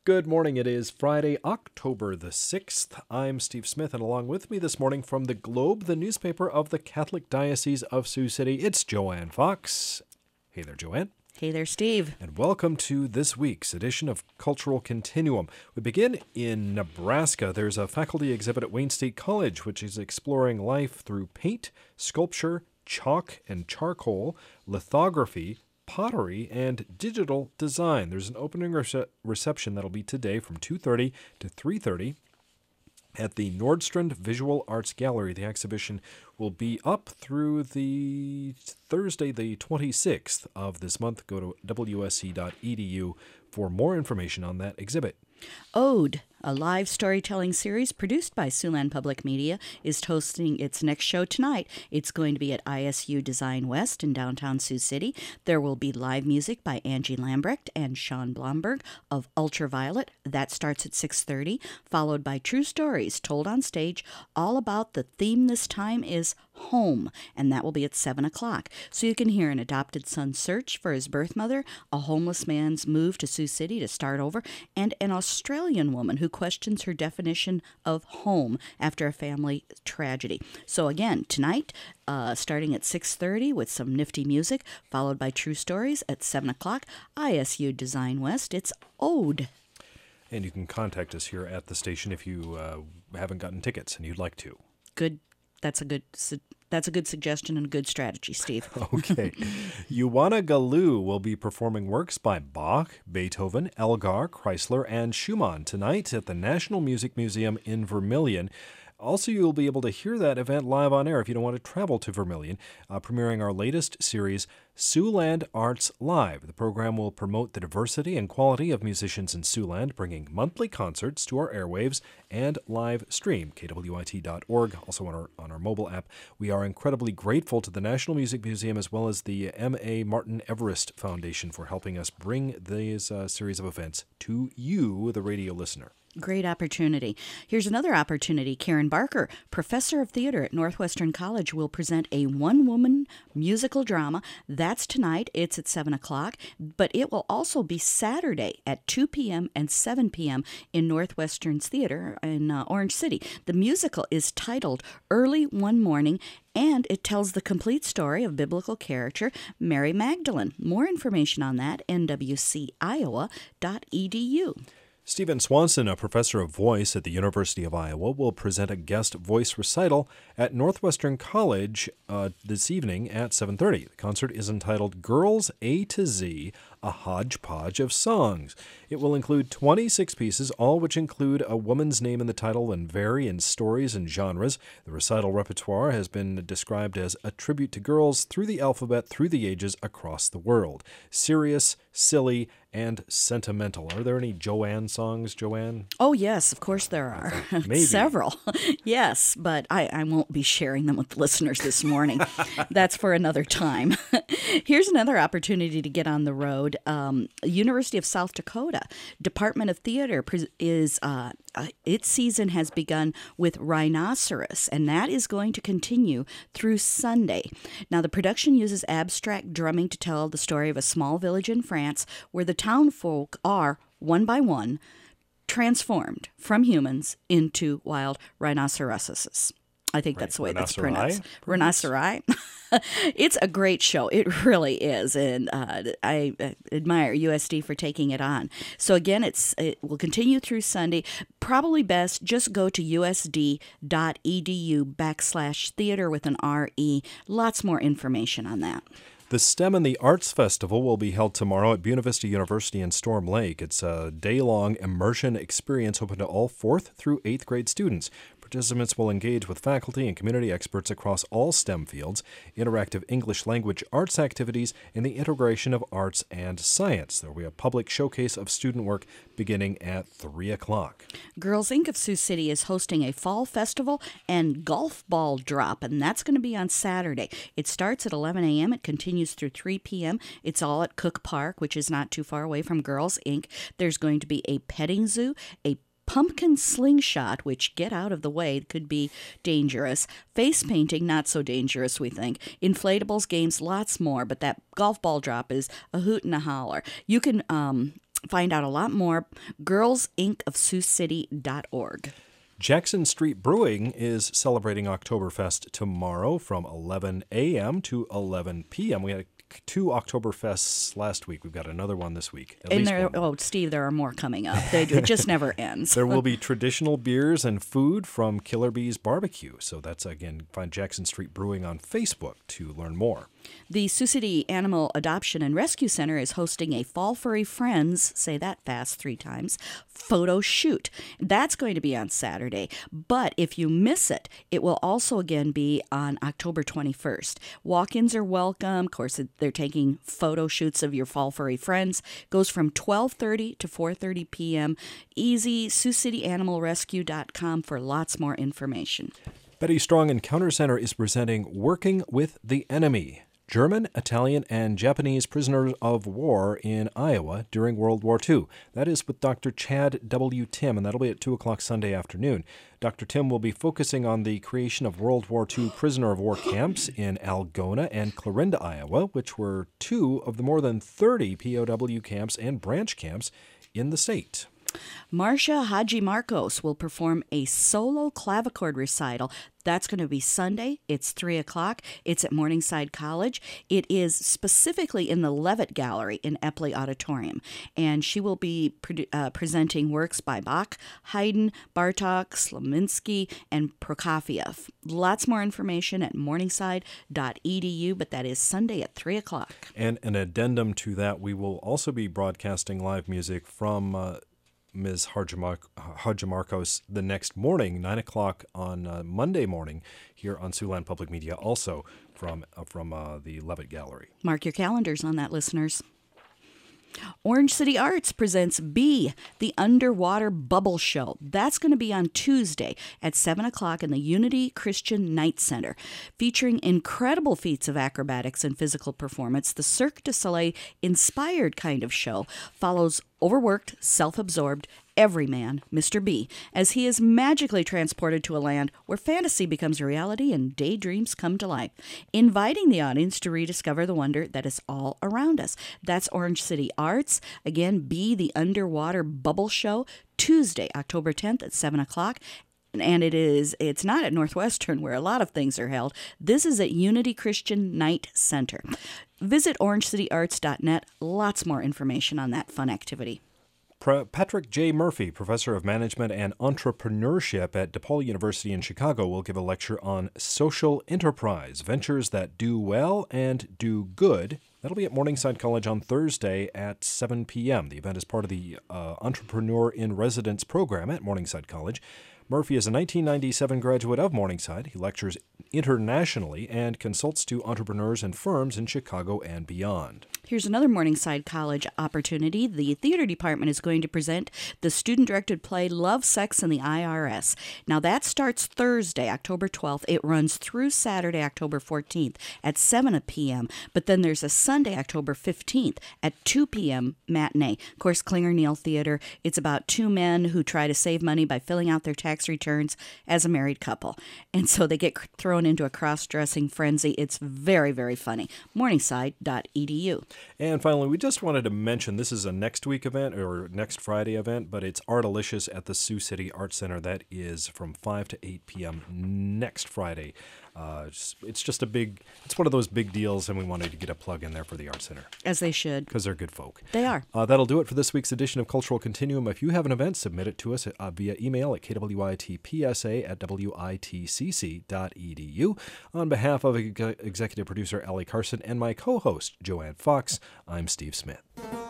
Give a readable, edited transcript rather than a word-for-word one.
Good morning. It is Friday, October the 6th. I'm Steve Smith, and along with me this morning from the Globe, the newspaper of the Catholic Diocese of Sioux City, it's Joanne Fox. Hey there, Joanne. Hey there, Steve. And welcome to this week's edition of Cultural Continuum. We begin in Nebraska. There's a faculty exhibit at Wayne State College, which is exploring life through paint, sculpture, chalk and charcoal, lithography, pottery, and digital design. There's an opening reception that'll be today from 2:30 to 3:30 at the Nordstrand Visual Arts Gallery. The exhibition will be up through the Thursday, the 26th of this month. Go to wsc.edu for more information on that exhibit. Ode, a live storytelling series produced by Siouxland Public Media, is hosting its next show tonight. It's going to be at ISU Design West in downtown Sioux City. There will be live music by Angie Lambrecht and Sean Blomberg of Ultraviolet. That starts at 6:30, followed by True Stories told on stage. All about the theme this time is home, and that will be at 7 o'clock. So you can hear an adopted son's search for his birth mother, a homeless man's move to Sioux City to start over, and an Australian woman who questions her definition of home after a family tragedy. So again, tonight, starting at 6:30 with some nifty music, followed by True Stories at 7 o'clock, ISU Design West. It's Ode. And you can contact us here at the station if you haven't gotten tickets and you'd like to. Good. That's a good suggestion and a good strategy, Steve. Okay. Ioana Galou will be performing works by Bach, Beethoven, Elgar, Chrysler, and Schumann tonight at the National Music Museum in Vermilion. Also, you'll be able to hear that event live on air if you don't want to travel to Vermilion, premiering our latest series, Siouxland Arts Live. The program will promote the diversity and quality of musicians in Siouxland, bringing monthly concerts to our airwaves and live stream, kwit.org, also on our mobile app. We are incredibly grateful to the National Music Museum as well as the M.A. Martin Everest Foundation for helping us bring these series of events to you, the radio listener. Great opportunity. Here's another opportunity. Karen Barker, professor of theater at Northwestern College, will present a one-woman musical drama. That's tonight. It's at 7 o'clock. But it will also be Saturday at 2 p.m. and 7 p.m. in Northwestern's Theater in Orange City. The musical is titled Early One Morning, and it tells the complete story of biblical character Mary Magdalene. More information on that, nwciowa.edu. Stephen Swanson, a professor of voice at the University of Iowa, will present a guest voice recital at Northwestern College this evening at 7:30. The concert is entitled Girls A to Z, a hodgepodge of songs. It will include 26 pieces, all which include a woman's name in the title and vary in stories and genres. The recital repertoire has been described as a tribute to girls through the alphabet, through the ages, across the world. Serious, silly, and sentimental. Are there any Joanne songs, Joanne? Oh, yes, of course there are. Maybe. Several. Yes, but I won't be sharing them with listeners this morning. That's for another time. Here's another opportunity to get on the road. University of South Dakota Department of Theater is its season has begun with Rhinoceros, and that is going to continue through Sunday. Now, the production uses abstract drumming to tell the story of a small village in France where the townfolk are, one by one, transformed from humans into wild rhinoceroses. I think that's the way that's pronounced. Rhinoceri. It's a great show. It really is. And I admire USD for taking it on. So again, it will continue through Sunday. Probably best, just go to usd.edu/theater with an RE. Lots more information on that. The STEM and the Arts Festival will be held tomorrow at Buena Vista University in Storm Lake. It's a day-long immersion experience open to all 4th through 8th grade students. Participants will engage with faculty and community experts across all STEM fields, interactive English language arts activities, and the integration of arts and science. There will be a public showcase of student work beginning at 3 o'clock. Girls Inc. of Sioux City is hosting a fall festival and golf ball drop, and that's going to be on Saturday. It starts at 11 a.m. It continues through 3 p.m. It's all at Cook Park, which is not too far away from Girls Inc. There's going to be a petting zoo, a pumpkin slingshot, which, get out of the way, could be dangerous. Face painting, not so dangerous, we think. Inflatables, games, lots more, but that golf ball drop is a hoot and a holler. You can find out a lot more, girlsincofsiouxcity.org. Jackson Street Brewing is celebrating Oktoberfest tomorrow from 11 a.m. to 11 p.m. We had 2 Oktoberfests last week. We've got another one this week. Steve, there are more coming up. It just never ends. There will be traditional beers and food from Killer Bees Barbecue. So that's, again, find Jackson Street Brewing on Facebook to learn more. The Sioux City Animal Adoption and Rescue Center is hosting a Fall Furry Friends, say that fast 3 times, photo shoot. That's going to be on Saturday. But if you miss it, it will also again be on October 21st. Walk-ins are welcome. Of course, they're taking photo shoots of your Fall Furry Friends. Goes from 12:30 to 4:30 p.m. Easy, SiouxCityAnimalRescue.com for lots more information. Betty Strong Encounter Center is presenting Working with the Enemy, German, Italian, and Japanese prisoners of war in Iowa during World War II. That is with Dr. Chad W. Tim, and that'll be at 2 o'clock Sunday afternoon. Dr. Tim will be focusing on the creation of World War II prisoner of war camps in Algona and Clarinda, Iowa, which were 2 of the more than 30 POW camps and branch camps in the state. Marcia Haji Marcos will perform a solo clavichord recital. That's going to be Sunday. It's 3 o'clock. It's at Morningside College. It is specifically in the Levitt Gallery in Epley Auditorium. And she will be presenting works by Bach, Haydn, Bartok, Slavinsky, and Prokofiev. Lots more information at morningside.edu, but that is Sunday at 3 o'clock. And an addendum to that, we will also be broadcasting live music from Ms. Hajimarcos the next morning, 9 o'clock on Monday morning, here on Siouxland Public Media, also from the Levitt Gallery. Mark your calendars on that, listeners. Orange City Arts presents B, the Underwater Bubble Show. That's going to be on Tuesday at 7 o'clock in the Unity Christian Night Center. Featuring incredible feats of acrobatics and physical performance, the Cirque du Soleil-inspired kind of show follows overworked, self-absorbed everyman, Mr. B, as he is magically transported to a land where fantasy becomes reality and daydreams come to life, inviting the audience to rediscover the wonder that is all around us. That's Orange City Arts. Again, B, the Underwater Bubble Show, Tuesday, October 10th at 7 o'clock. And it's not at Northwestern where a lot of things are held. This is at Unity Christian Night Center. Visit orangecityarts.net. Lots more information on that fun activity. Patrick J. Murphy, professor of management and entrepreneurship at DePaul University in Chicago, will give a lecture on social enterprise, ventures that do well and do good. That'll be at Morningside College on Thursday at 7 p.m. The event is part of the Entrepreneur in Residence program at Morningside College. Murphy is a 1997 graduate of Morningside. He lectures internationally and consults to entrepreneurs and firms in Chicago and beyond. Here's another Morningside College opportunity. The theater department is going to present the student-directed play Love, Sex, and the IRS. Now, that starts Thursday, October 12th. It runs through Saturday, October 14th at 7 p.m. But then there's a Sunday, October 15th at 2 p.m. matinee. Of course, Klinger Neal Theater. It's about 2 men who try to save money by filling out their tax returns as a married couple. And so they get thrown into a cross-dressing frenzy. It's very, very funny. Morningside.edu. And finally, we just wanted to mention this is a next week event or next Friday event, but it's Artalicious at the Sioux City Arts Center. That is from 5 to 8 p.m. next Friday. It's just it's one of those big deals, and we wanted to get a plug in there for the Arts Center. As they should. Because they're good folk. They are. That'll do it for this week's edition of Cultural Continuum. If you have an event, submit it to us via email at kwitpsa@witcc.edu. On behalf of executive producer Allie Carson and my co-host, Joanne Fox, I'm Steve Smith.